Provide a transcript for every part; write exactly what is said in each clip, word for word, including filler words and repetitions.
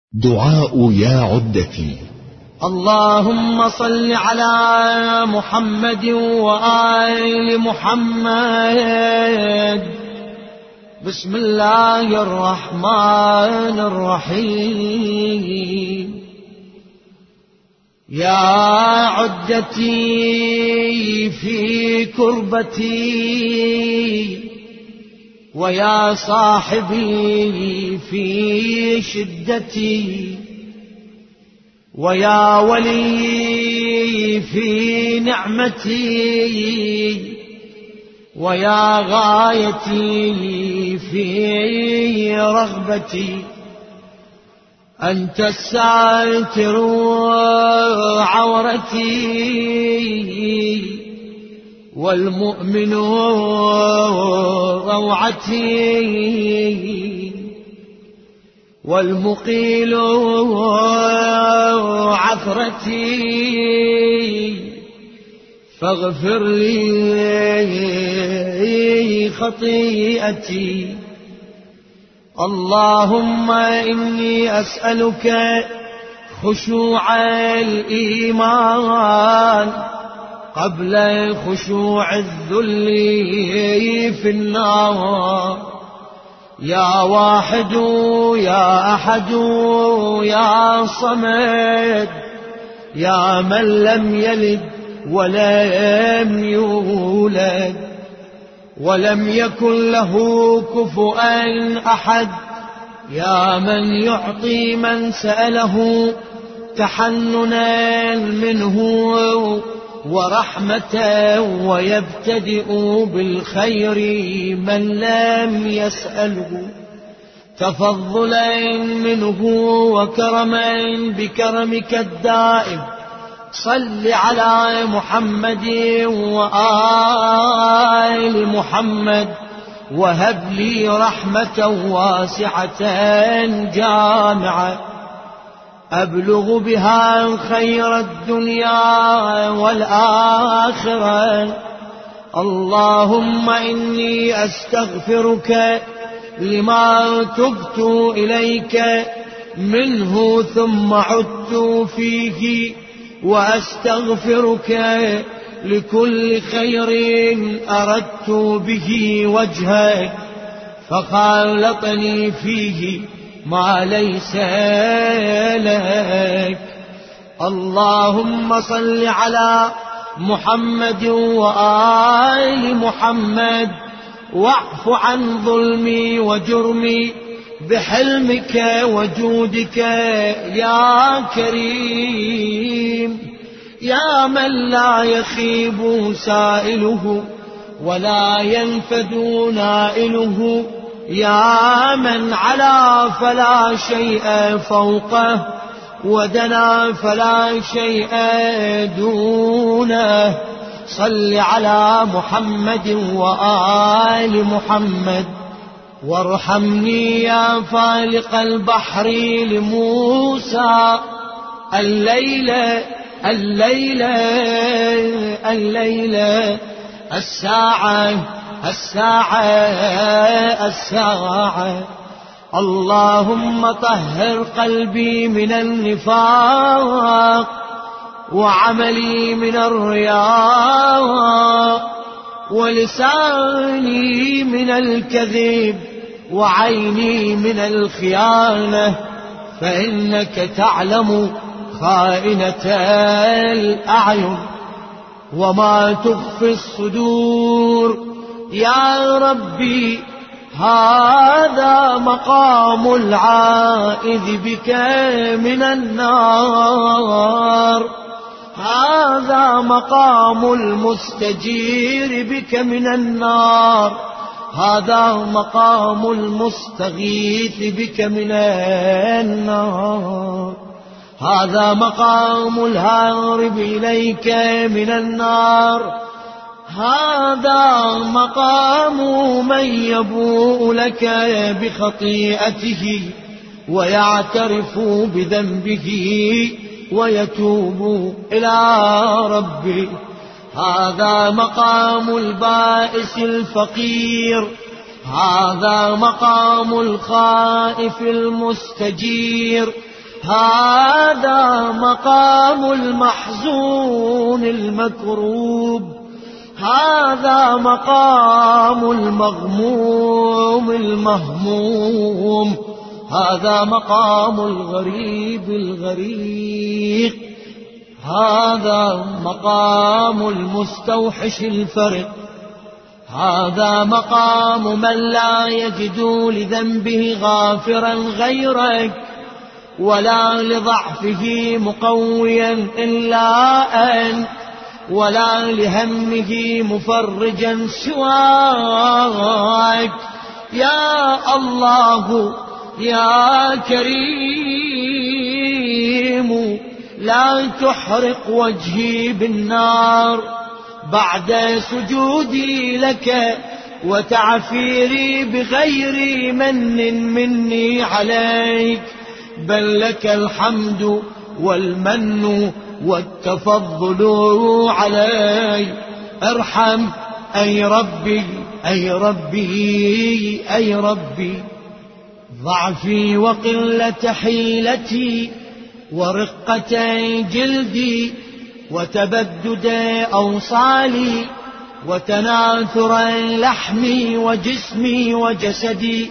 دعاء يا عدتي. اللهم صل على محمد وآل محمد. بسم الله الرحمن الرحيم. يا عدتي في كربتي، ويا صاحبي في شدتي، ويا ولي في نعمتي، ويا غايتي في رغبتي. أنت الساتر عورتي، والمؤمن روعتي، والمقيل عثرتي. فاغفر لي خطيئتي. اللهم إني أسألك خشوع الإيمان قبل خشوع الذل في النار. يا واحد يا أحد يا صمد، يا من لم يلد ولم يولد ولم يكن له كفؤا أحد. يا من يعطي من سأله تحننا منه ورحمة، ويبتدئ بالخير من لم يسأله، تفضلا منه وكرما بكرمك الدائم. صل على محمد وآل محمد، وهب لي رحمة واسعة جامعة أبلغ بها خير الدنيا والآخرة. اللهم إني أستغفرك لما تبت إليك منه ثم عدت فيه، وأستغفرك لكل خير أردت به وجهك فخالطني فيه ما ليس لك. اللهم صل على محمد وآل محمد، واعف عن ظلمي وجرمي بحلمك وجودك يا كريم، يا من لا يخيب سائله ولا ينفد نائله، يا من علا فلا شيء فوقه ودنا فلا شيء دونه. صل على محمد وآل محمد، وارحمني يا فالق البحر لموسى. الليلة الليلة الليلة الساعة الساعة الساعة. اللهم طهر قلبي من النفاق، وعملي من الرياء، ولساني من الكذب، وعيني من الخيانة، فإنك تعلم خائنة الأعين وما تخفي الصدور. يا ربي، هذا مقام العائذ بك من النار، هذا مقام المستجير بك من النار، هذا مقام المستغيث بك من النار، هذا مقام الهارب إليك من النار، هذا مقام من يبوء لك بخطيئته ويعترف بذنبه ويتوب إلى ربه. هذا مقام البائس الفقير، هذا مقام الخائف المستجير، هذا مقام المحزون المكروب، هذا مقام المغموم المهموم، هذا مقام الغريب الغريق، هذا مقام المستوحش الفرق، هذا مقام من لا يجد لذنبه غافرا غيرك، ولا لضعفه مقويا إلا أنت، ولا لهمه مفرجا سواك. يا الله يا كريم، لا تحرق وجهي بالنار بعد سجودي لك وتعفيري بغير من مني عليك، بل لك الحمد والمن والتفضل علي. ارحم أي ربي أي ربي أي ربي، ضعفي وقلة حيلتي ورقة جلدي وتبدد أوصالي وتناثر لحمي وجسمي وجسدي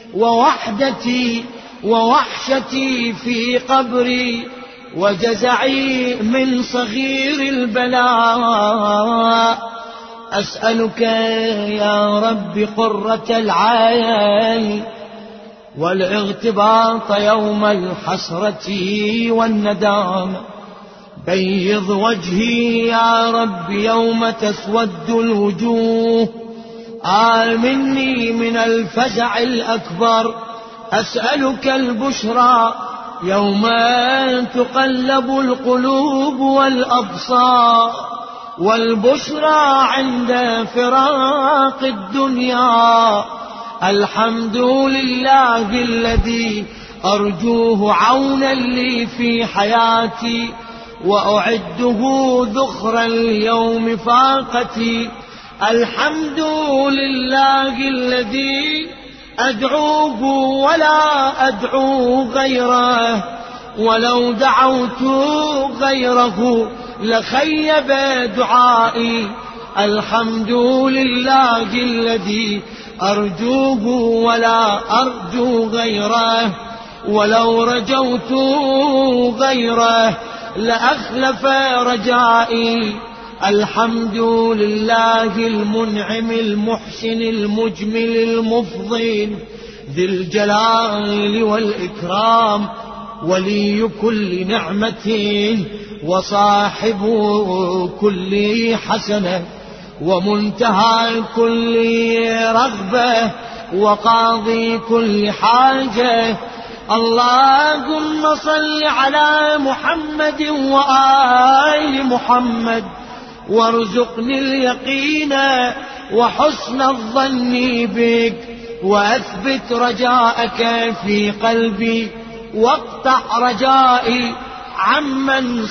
ووحدتي ووحشتي في قبري وجزعي من صغير البلاء. أسألك يا رب قرة العين والاغتباط يوم الحسرة والندامة. بيض وجهي يا رب يوم تسود الوجوه. آمني من الفزع الأكبر. أسألك البشرى يوم تقلب القلوب والأبصار، والبشرى عند فراق الدنيا. الحمد لله الذي أرجوه عونا لي في حياتي وأعده ذخرا ليوم فاقتي. الحمد لله الذي أدعوه ولا أدعو غيره، ولو دعوت غيره لخيب دعائي. الحمد لله الذي أرجوه ولا أرجو غيره، ولو رجوت غيره لأخلف رجائي. الحمد لله المنعم المحسن المجمل المفضل ذي الجلال والإكرام، ولي كل نعمة وصاحب كل حسنة ومنتهى كل رغبة وقاضي كل حاجة. اللهم صل على محمد وآل محمد، وارزقني اليقين وحسن الظن بك، وأثبت رجاءك في قلبي، واقطع رجائي عمن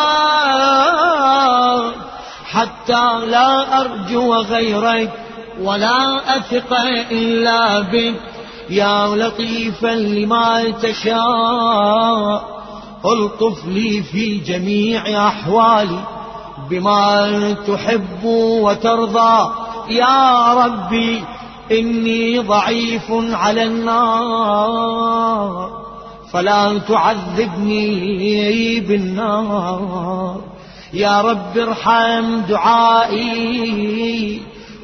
سواك، حتى لا أرجو غيرك ولا أثق إلا بك. يا لطيفا لما تشاء، الطف لي في جميع أحوالي بما تحب وترضى. يا ربي إني ضعيف على النار، فلا تعذبني بالنار. يا رب ارحم دعائي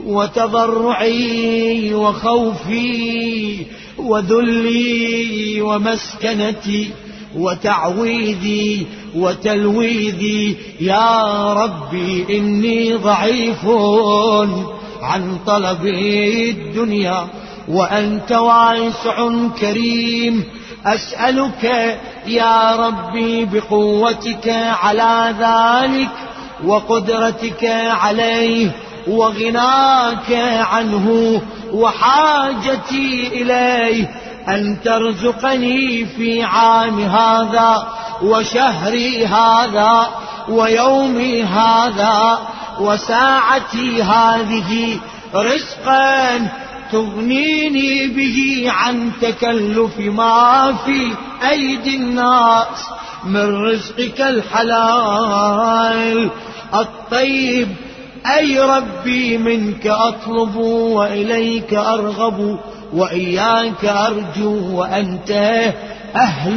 وتضرعي وخوفي وذلي ومسكنتي وتعويذي وتلويذي. يا ربي إني ضعيف عن طلب الدنيا، وأنت واسع كريم. أسألك يا ربي بقوتك على ذلك وقدرتك عليه وغناك عنه وحاجتي إليه، أن ترزقني في عام هذا وشهري هذا ويومي هذا وساعتي هذه رزقا تغنيني به عن تكلف ما في أيدي الناس من رزقك الحلال الطيب. أي ربي منك أطلب وإليك أرغب وإياك أرجو وأنت أهل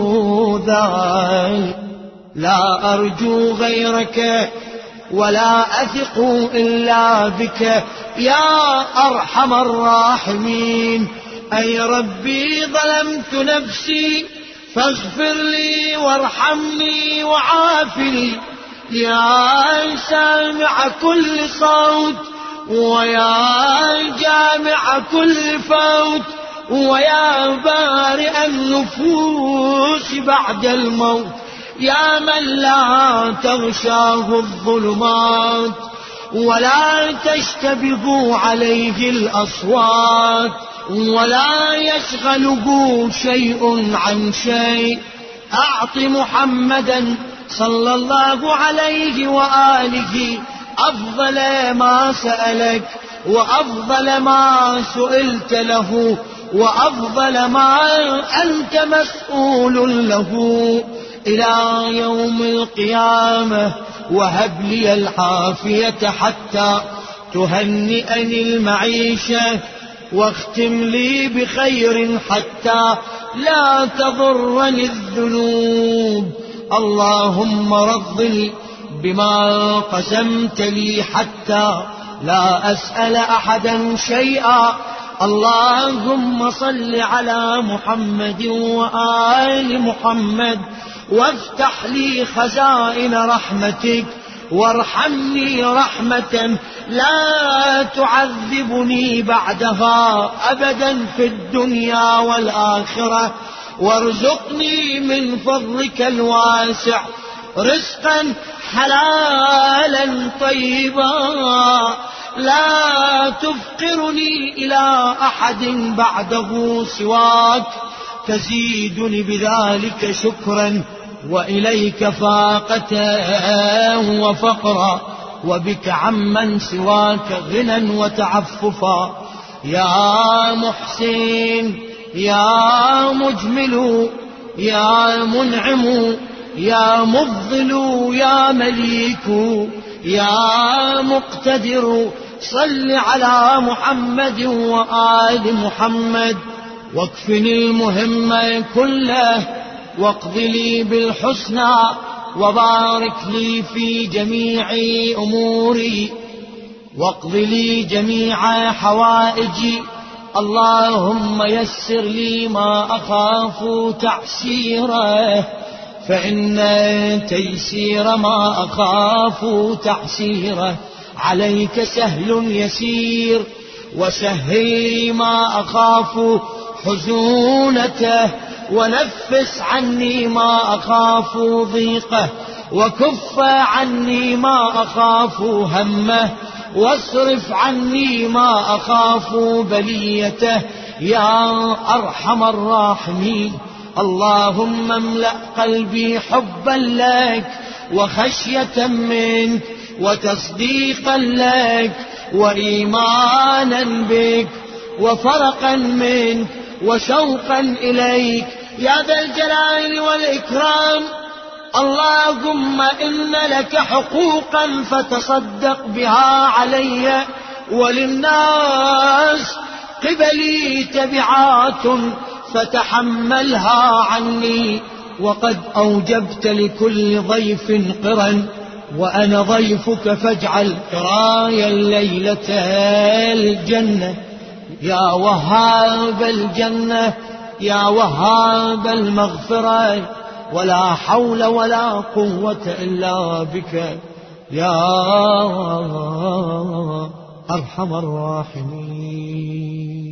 ذلك. لا أرجو غيرك ولا أثق إلا بك يا أرحم الراحمين. أي ربي ظلمت نفسي فاغفر لي وارحمني وعافني. يا سامع كل صوت ويا جامع كل فوت ويا بارئ النفوس بعد الموت. يا من لا تغشاه الظلمات ولا تشتبه عليه الأصوات ولا يشغله شيء عن شيء. أعط محمدا صلى الله عليه وآله أفضل ما سألك وأفضل ما سئلت له وأفضل ما أنت مسؤول له إلى يوم القيامة. وهب لي العافية حتى تهنئني المعيشة واختم لي بخير حتى لا تضرني الذنوب. اللهم رضني بما قسمت لي حتى لا أسأل أحدا شيئا. اللهم صل على محمد وآل محمد وافتح لي خزائن رحمتك وارحمني رحمة لا تعذبني بعدها أبدا في الدنيا والآخرة. وارزقني من فضلك الواسع رزقا حلالا طيبا لا تفقرني إلى أحد بعده سواك تزيدني بذلك شكرا وإليك فاقة وفقرا وبك عمن سواك غنى وتعففا. يا محسن يا مجمل يا منعم يا مفضل يا مليك يا مقتدر صل على محمد وآل محمد واكفني المهم كله واقض لي بالحسنى وبارك لي في جميع أموري واقض لي جميع حوائجي. اللهم يسر لي ما أخاف تعسيره فإن تيسير ما أخاف تعسيره عليك سهل يسير. وسهل ما أخاف حزونته ونفس عني ما أخاف ضيقه وكف عني ما أخاف همه واصرف عني ما أخاف بليته يا أرحم الراحمين. اللهم املأ قلبي حبا لك وخشية منك وتصديقا لك وإيمانا بك وفرقا منك وشوقا إليك يا ذا الجلال والإكرام. اللهم إن لك حقوقا فتصدق بها علي وللناس قبلي تبعات فتحملها عني. وقد أوجبت لكل ضيف قرا وأنا ضيفك فاجعل قراي الليلة الجنة يا وهاب الجنة يا وهاب المغفرة. ولا حول ولا قوة إلا بك يا أرحم الراحمين.